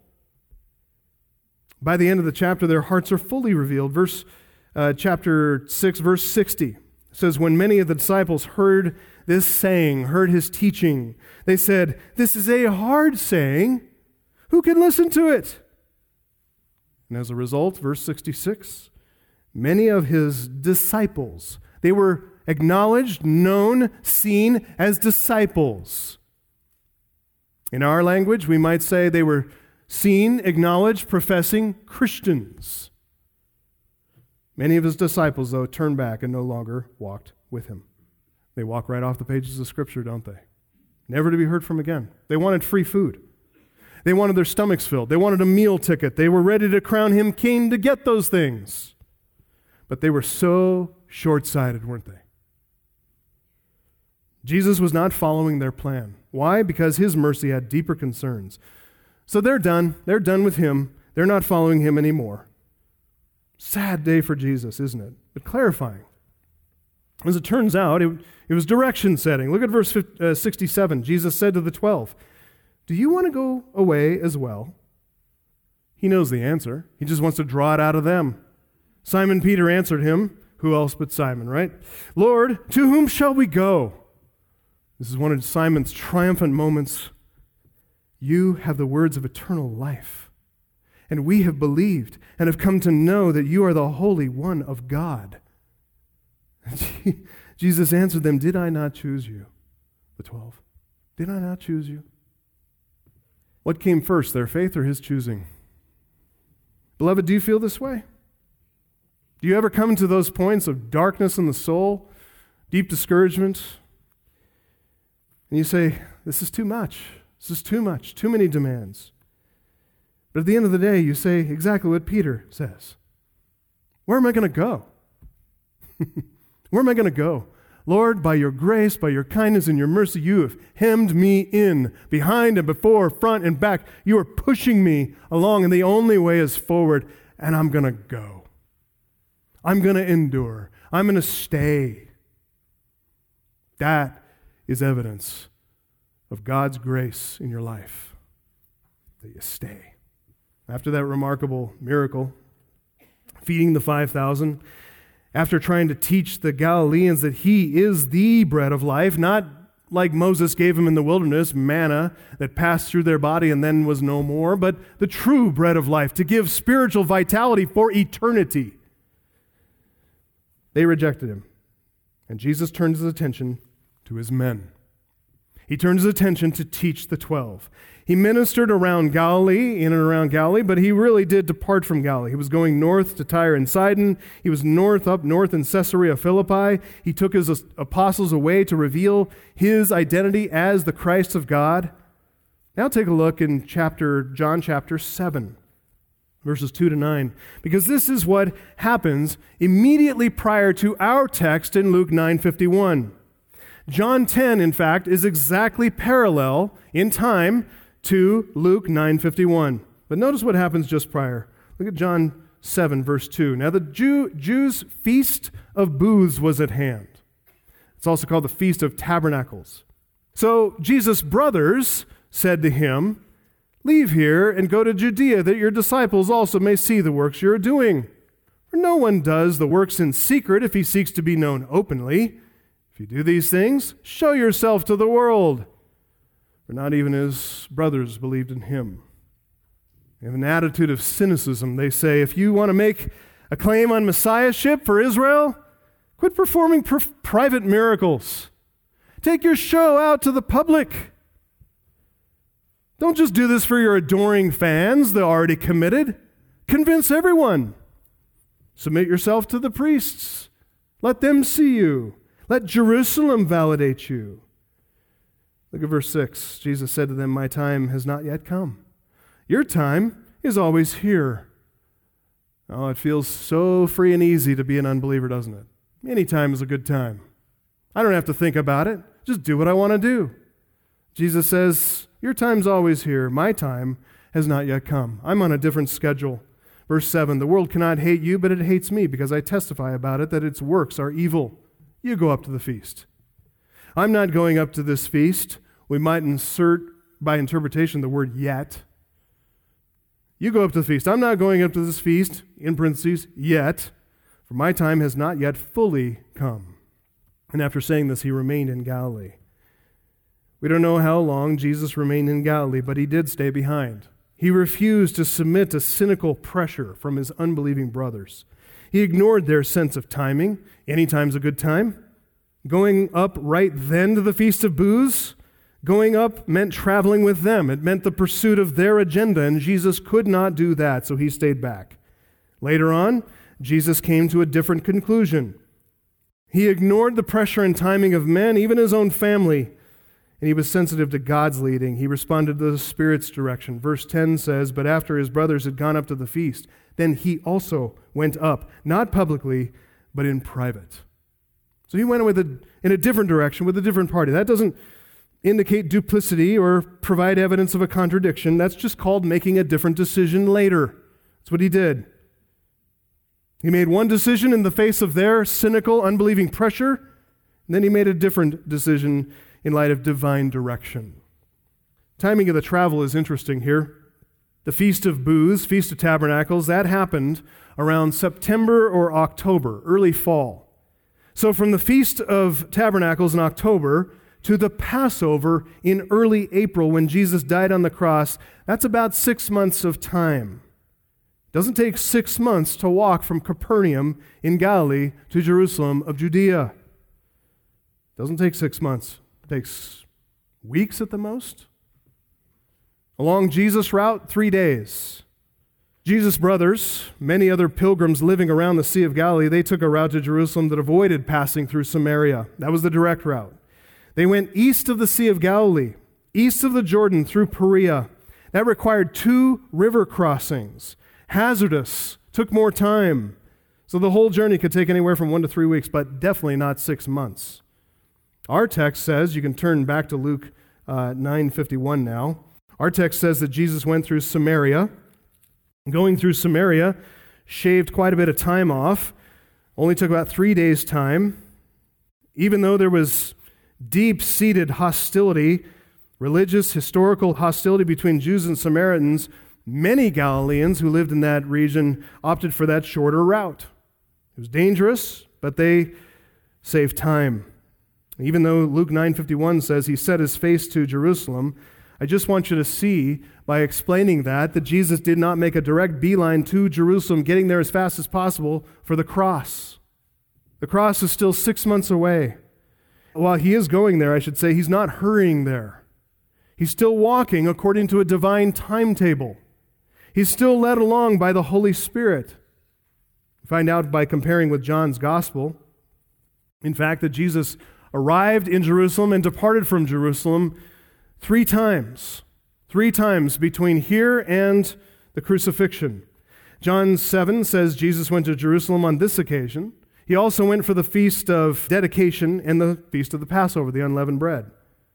By the end of the chapter, their hearts are fully revealed. Chapter 6, verse 60 says, when many of the disciples heard this saying, heard his teaching, they said, this is a hard saying. Who can listen to it? And as a result, verse 66, many of his disciples, they were acknowledged, known, seen as disciples. In our language, we might say they were seen, acknowledged, professing Christians. Many of his disciples, though, turned back and no longer walked with him. They walk right off the pages of Scripture, don't they? Never to be heard from again. They wanted free food. They wanted their stomachs filled. They wanted a meal ticket. They were ready to crown him king to get those things. But they were so short-sighted, weren't they? Jesus was not following their plan. Why? Because his mercy had deeper concerns. So they're done. They're done with him. They're not following him anymore. Sad day for Jesus, isn't it? But clarifying. As it turns out, it was direction setting. Look at verse 67. Jesus said to the 12, do you want to go away as well? He knows the answer. He just wants to draw it out of them. Simon Peter answered him. Who else but Simon, right? Lord, to whom shall we go? This is one of Simon's triumphant moments. You have the words of eternal life, and we have believed and have come to know that you are the Holy One of God. Jesus answered them, did I not choose you? The 12. Did I not choose you? What came first, their faith or his choosing? Beloved, do you feel this way? Do you ever come to those points of darkness in the soul, deep discouragement, and you say, this is too much. This is too much, too many demands. But at the end of the day, you say exactly what Peter says. Where am I going to go? Where am I going to go? Lord, by your grace, by your kindness and your mercy, you have hemmed me in, behind and before, front and back. You are pushing me along, and the only way is forward, and I'm going to go. I'm going to endure. I'm going to stay. That is evidence of God's grace in your life, that you stay. After that remarkable miracle, feeding the 5,000, after trying to teach the Galileans that he is the bread of life, not like Moses gave him in the wilderness, manna that passed through their body and then was no more, but the true bread of life to give spiritual vitality for eternity. They rejected him, and Jesus turned his attention to his men. He turned his attention to teach the 12. He ministered around Galilee, in and around Galilee, but he really did depart from Galilee. He was going north to Tyre and Sidon. He was up north in Caesarea Philippi. He took his apostles away to reveal his identity as the Christ of God. Now take a look in John chapter 7, verses 2 to 9, because this is what happens immediately prior to our text in Luke 9:51. John 10, in fact, is exactly parallel in time to Luke 9:51. But notice what happens just prior. Look at John 7, verse 2. Now the Jews' feast of booths was at hand. It's also called the Feast of Tabernacles. So Jesus' brothers said to him, leave here and go to Judea, that your disciples also may see the works you are doing. For no one does the works in secret if he seeks to be known openly. If you do these things, show yourself to the world. For not even his brothers believed in him. They have an attitude of cynicism. They say, if you want to make a claim on messiahship for Israel, quit performing private miracles. Take your show out to the public. Don't just do this for your adoring fans, they're already committed. Convince everyone. Submit yourself to the priests. Let them see you. Let Jerusalem validate you. Look at verse 6. Jesus said to them, my time has not yet come. Your time is always here. Oh, it feels so free and easy to be an unbeliever, doesn't it? Any time is a good time. I don't have to think about it. Just do what I want to do. Jesus says, your time's always here. My time has not yet come. I'm on a different schedule. Verse 7, the world cannot hate you, but it hates me because I testify about it that its works are evil. You go up to the feast. I'm not going up to this feast. We might insert by interpretation the word yet. You go up to the feast. I'm not going up to this feast, in parentheses, yet, for my time has not yet fully come. And after saying this, he remained in Galilee. We don't know how long Jesus remained in Galilee, but he did stay behind. He refused to submit to cynical pressure from his unbelieving brothers. He ignored their sense of timing. Any time's a good time. Going up right then to the Feast of Booths, going up meant traveling with them. It meant the pursuit of their agenda, and Jesus could not do that, so he stayed back. Later on, Jesus came to a different conclusion. He ignored the pressure and timing of men, even his own family, and he was sensitive to God's leading. He responded to the Spirit's direction. Verse 10 says, but after his brothers had gone up to the feast, then he also went up, not publicly, but in private. So he went in a different direction with a different party. That doesn't indicate duplicity or provide evidence of a contradiction. That's just called making a different decision later. That's what he did. He made one decision in the face of their cynical, unbelieving pressure, and then he made a different decision in light of divine direction. Timing of the travel is interesting here. The Feast of Booths, Feast of Tabernacles, that happened around September or October, early fall. So from the Feast of Tabernacles in October to the Passover in early April when Jesus died on the cross, that's about 6 months of time. It doesn't take 6 months to walk from Capernaum in Galilee to Jerusalem of Judea. It doesn't take 6 months. It takes weeks at the most. Along Jesus' route, 3 days. Jesus' brothers, many other pilgrims living around the Sea of Galilee, they took a route to Jerusalem that avoided passing through Samaria. That was the direct route. They went east of the Sea of Galilee, east of the Jordan through Perea. That required 2 river crossings. Hazardous, took more time. So the whole journey could take anywhere from 1 to 3 weeks, but definitely not 6 months. Our text says, you can turn back to Luke 9:51 now. Our text says that Jesus went through Samaria. Going through Samaria shaved quite a bit of time off. Only took about 3 days' time. Even though there was deep-seated hostility, religious, historical hostility between Jews and Samaritans, many Galileans who lived in that region opted for that shorter route. It was dangerous, but they saved time. Even though Luke 9:51 says he set his face to Jerusalem, I just want you to see by explaining that Jesus did not make a direct beeline to Jerusalem, getting there as fast as possible for the cross. The cross is still 6 months away. While he is going there, I should say, he's not hurrying there. He's still walking according to a divine timetable. He's still led along by the Holy Spirit. We find out by comparing with John's Gospel, in fact, that Jesus arrived in Jerusalem and departed from Jerusalem 3 times. 3 times between here and the crucifixion. John 7 says Jesus went to Jerusalem on this occasion. He also went for the Feast of Dedication and the Feast of the Passover, the unleavened bread.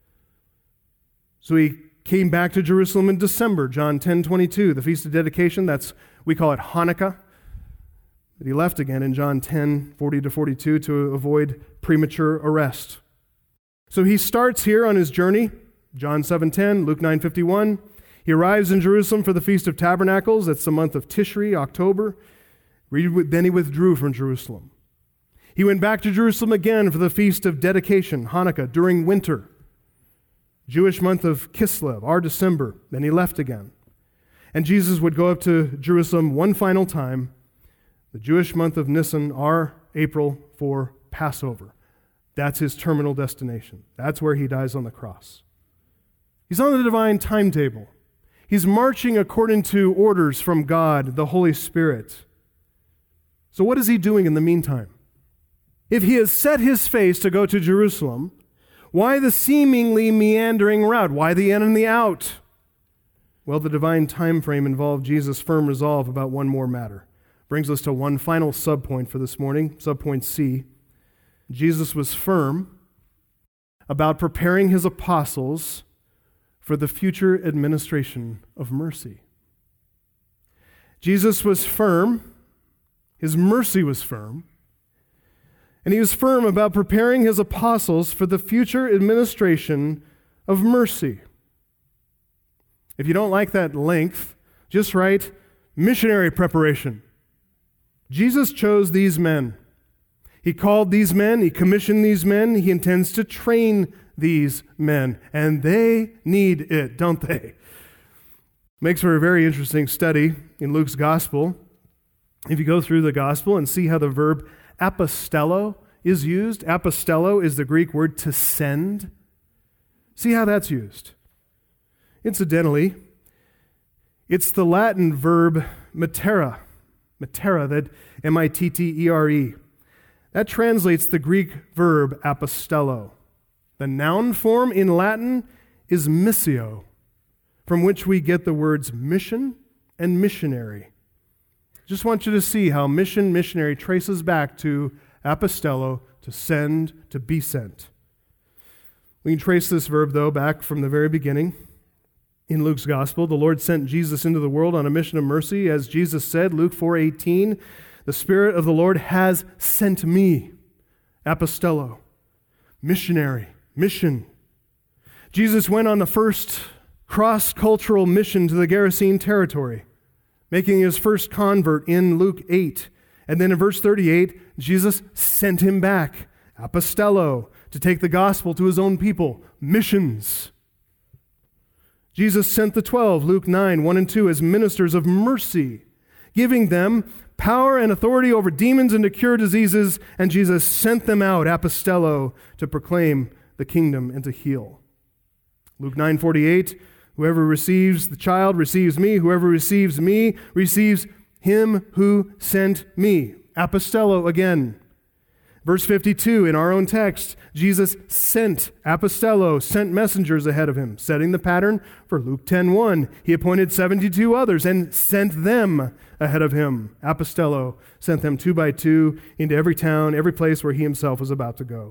So he came back to Jerusalem in December, John 10:22, the Feast of Dedication, we call it Hanukkah. But he left again in John 10:40-42 to avoid premature arrest. So he starts here on his journey, John 7:10, Luke 9:51. He arrives in Jerusalem for the Feast of Tabernacles. That's the month of Tishri, October. Then he withdrew from Jerusalem. He went back to Jerusalem again for the Feast of Dedication, Hanukkah, during winter. Jewish month of Kislev, our December. Then he left again. And Jesus would go up to Jerusalem one final time, the Jewish month of Nisan, our April, for Passover. That's his terminal destination. That's where he dies on the cross. He's on the divine timetable. He's marching according to orders from God, the Holy Spirit. So what is he doing in the meantime? If he has set his face to go to Jerusalem, why the seemingly meandering route? Why the in and the out? Well, the divine time frame involved Jesus' firm resolve about one more matter. Brings us to one final subpoint for this morning, subpoint C. Jesus was firm about preparing his apostles for the future administration of mercy. Jesus was firm, his mercy was firm, and he was firm about preparing his apostles for the future administration of mercy. If you don't like that length, just write missionary preparation. Jesus chose these men. He called these men, he commissioned these men, he intends to train these men, and they need it, don't they? Makes for a very interesting study in Luke's Gospel. If you go through the Gospel and see how the verb apostello is used. Apostello is the Greek word to send. See how that's used. Incidentally, it's the Latin verb mattere, that M-I-T-T-E-R-E. That translates the Greek verb apostello. The noun form in Latin is missio, from which we get the words mission and missionary. Just want you to see how missionary traces back to apostello, to send, to be sent. We can trace this verb, though, back from the very beginning. In Luke's Gospel, the Lord sent Jesus into the world on a mission of mercy. As Jesus said, Luke 4:18, the Spirit of the Lord has sent me. Apostello, missionary, mission. Jesus went on the first cross-cultural mission to the Gerasene territory, making his first convert in Luke 8. And then in verse 38, Jesus sent him back, apostello, to take the gospel to his own people, missions. Jesus sent the 12, Luke 9, 1 and 2, as ministers of mercy, giving them power and authority over demons and to cure diseases, and Jesus sent them out, apostello, to proclaim the kingdom and to heal. Luke 9:48, whoever receives the child receives me, whoever receives me receives him who sent me. Apostello again. Verse 52, in our own text, Jesus sent, apostello, sent messengers ahead of him, setting the pattern for Luke 10:1. He appointed 72 others and sent them ahead of him. Apostello, sent them 2 by 2 into every town, every place where he himself was about to go.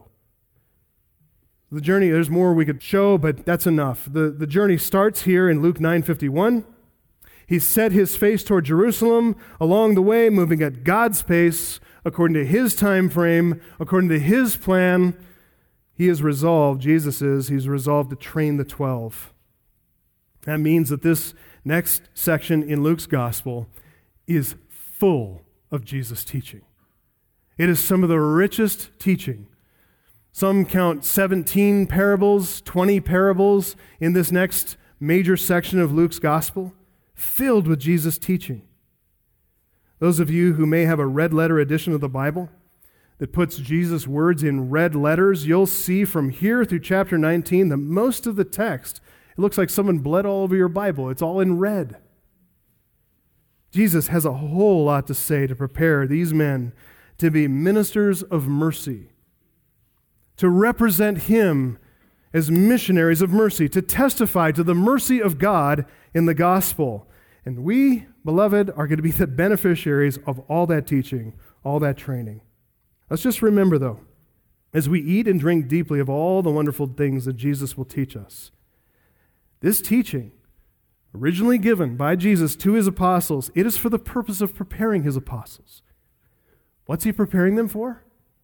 The journey, there's more we could show, but that's enough. The journey starts here in Luke 9:51. He set his face toward Jerusalem, along the way, moving at God's pace, according to his time frame, according to his plan. He is resolved, he's resolved to train the 12. That means that this next section in Luke's gospel is full of Jesus' teaching. It is some of the richest teaching. Some count 17 parables, 20 parables in this next major section of Luke's gospel, filled with Jesus' teaching. Those of you who may have a red letter edition of the Bible that puts Jesus' words in red letters, you'll see from here through chapter 19 that most of the text, it looks like someone bled all over your Bible. It's all in red. Jesus has a whole lot to say to prepare these men to be ministers of mercy, to represent him as missionaries of mercy, to testify to the mercy of God in the gospel. And we, beloved, are going to be the beneficiaries of all that teaching, all that training. Let's just remember, though, as we eat and drink deeply of all the wonderful things that Jesus will teach us, this teaching, originally given by Jesus to his apostles, it is for the purpose of preparing his apostles. What's he preparing them for?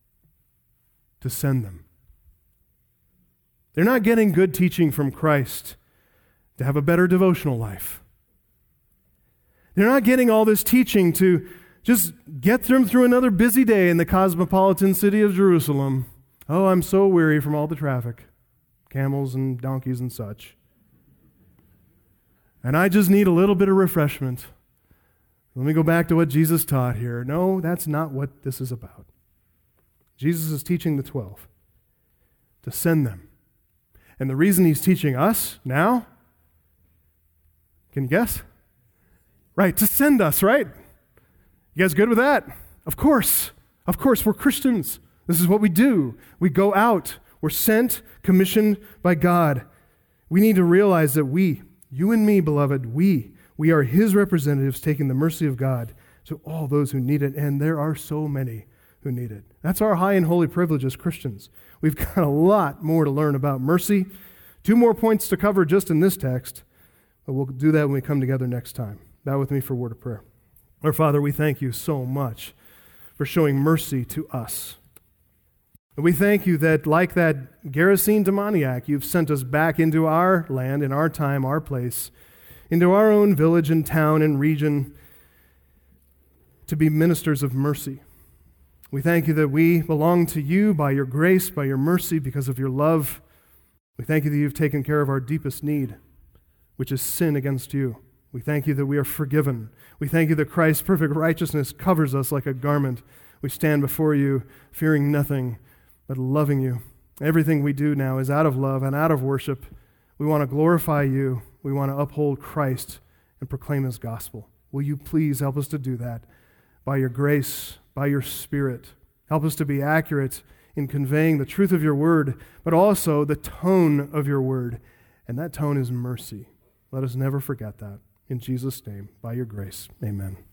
To send them. They're not getting good teaching from Christ to have a better devotional life. They're not getting all this teaching to just get them through another busy day in the cosmopolitan city of Jerusalem. Oh, I'm so weary from all the traffic, camels and donkeys and such. And I just need a little bit of refreshment. Let me go back to what Jesus taught here. No, that's not what this is about. Jesus is teaching the 12 to send them. And the reason he's teaching us now, can you guess? Right, to send us, right? You guys good with that? Of course, we're Christians. This is what we do. We go out. We're sent, commissioned by God. We need to realize that you and me, beloved, we are his representatives taking the mercy of God to all those who need it, and there are so many who need it. That's our high and holy privilege as Christians. We've got a lot more to learn about mercy. 2 more points to cover just in this text, but we'll do that when we come together next time. Bow with me for a word of prayer. Our Father, we thank you so much for showing mercy to us. And we thank you that, like that Gerasene demoniac, you've sent us back into our land, in our time, our place, into our own village and town and region to be ministers of mercy. We thank you that we belong to you by your grace, by your mercy, because of your love. We thank you that you've taken care of our deepest need, which is sin against you. We thank you that we are forgiven. We thank you that Christ's perfect righteousness covers us like a garment. We stand before you fearing nothing but loving you. Everything we do now is out of love and out of worship. We want to glorify you. We want to uphold Christ and proclaim his gospel. Will you please help us to do that by your grace, by your Spirit? Help us to be accurate in conveying the truth of your word, but also the tone of your word. And that tone is mercy. Let us never forget that. In Jesus' name, by your grace, amen.